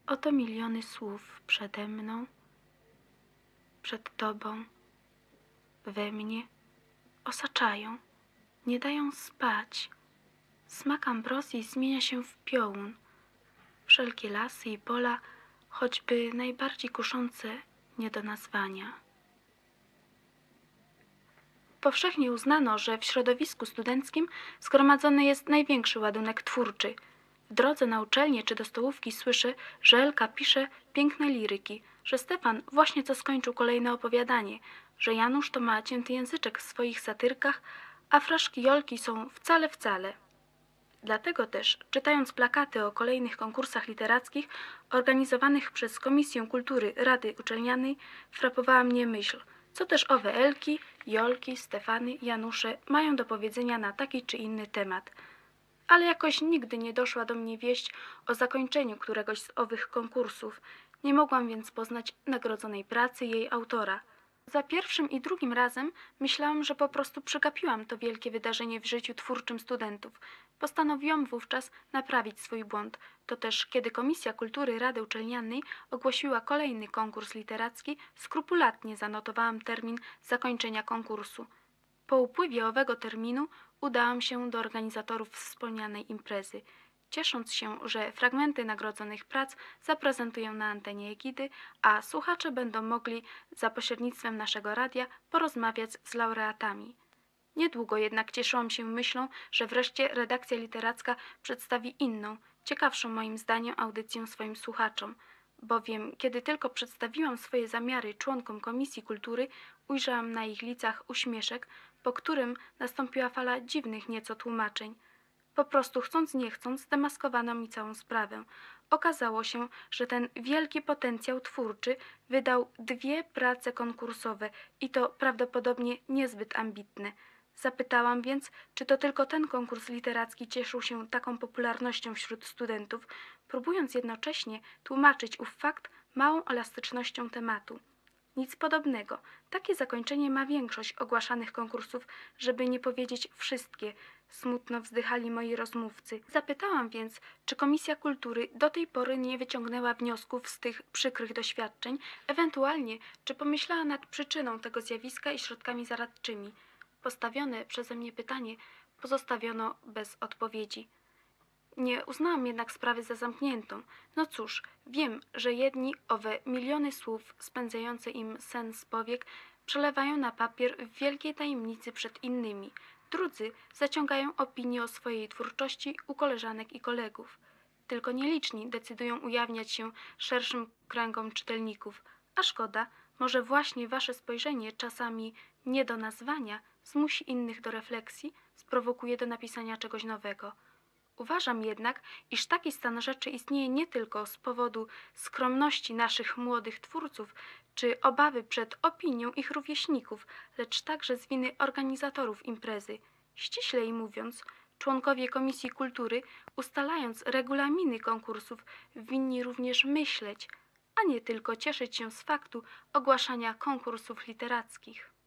Oto miliony słów przede mną, przed Tobą, we mnie, osaczają, nie dają spać. Smak ambrozji zmienia się w piołun. Wszelkie lasy i pola, choćby najbardziej kuszące, nie do nazwania. Powszechnie uznano, że w środowisku studenckim zgromadzony jest największy ładunek twórczy. W drodze na uczelnię czy do stołówki słyszę, że Elka pisze piękne liryki, że Stefan właśnie co skończył kolejne opowiadanie, że Janusz to ma cięty języczek w swoich satyrkach, a fraszki Jolki są wcale. Dlatego też, czytając plakaty o kolejnych konkursach literackich organizowanych przez Komisję Kultury Rady Uczelnianej, frapowała mnie myśl, co też owe Elki, Jolki, Stefany, Janusze mają do powiedzenia na taki czy inny temat. Ale jakoś nigdy nie doszła do mnie wieść o zakończeniu któregoś z owych konkursów. Nie mogłam więc poznać nagrodzonej pracy jej autora. Za pierwszym i drugim razem myślałam, że po prostu przegapiłam to wielkie wydarzenie w życiu twórczym studentów. Postanowiłam wówczas naprawić swój błąd. To też, kiedy Komisja Kultury Rady Uczelnianej ogłosiła kolejny konkurs literacki, skrupulatnie zanotowałam termin zakończenia konkursu. Po upływie owego terminu udałam się do organizatorów wspomnianej imprezy. Ciesząc się, że fragmenty nagrodzonych prac zaprezentuję na antenie Egidy, a słuchacze będą mogli za pośrednictwem naszego radia porozmawiać z laureatami. Niedługo jednak cieszyłam się myślą, że wreszcie redakcja literacka przedstawi inną, ciekawszą moim zdaniem audycję swoim słuchaczom, bowiem kiedy tylko przedstawiłam swoje zamiary członkom Komisji Kultury, ujrzałam na ich licach uśmieszek, po którym nastąpiła fala dziwnych nieco tłumaczeń. Po prostu chcąc nie chcąc zdemaskowano mi całą sprawę. Okazało się, że ten wielki potencjał twórczy wydał 2 prace konkursowe i to prawdopodobnie niezbyt ambitne. Zapytałam więc, czy to tylko ten konkurs literacki cieszył się taką popularnością wśród studentów, próbując jednocześnie tłumaczyć ów fakt małą elastycznością tematu. Nic podobnego. Takie zakończenie ma większość ogłaszanych konkursów, żeby nie powiedzieć wszystkie, smutno wzdychali moi rozmówcy. Zapytałam więc, czy Komisja Kultury do tej pory nie wyciągnęła wniosków z tych przykrych doświadczeń, ewentualnie czy pomyślała nad przyczyną tego zjawiska i środkami zaradczymi. Postawione przeze mnie pytanie pozostawiono bez odpowiedzi. Nie uznałam jednak sprawy za zamkniętą. No cóż, wiem, że jedni owe miliony słów spędzające im sen z powiek przelewają na papier w wielkiej tajemnicy przed innymi. Drudzy zaciągają opinie o swojej twórczości u koleżanek i kolegów. Tylko nieliczni decydują ujawniać się szerszym kręgom czytelników. A szkoda, może właśnie wasze spojrzenie czasami nie do nazwania zmusi innych do refleksji, sprowokuje do napisania czegoś nowego. Uważam jednak, iż taki stan rzeczy istnieje nie tylko z powodu skromności naszych młodych twórców czy obawy przed opinią ich rówieśników, lecz także z winy organizatorów imprezy. Ściślej mówiąc, członkowie Komisji Kultury, ustalając regulaminy konkursów, winni również myśleć, a nie tylko cieszyć się z faktu ogłaszania konkursów literackich.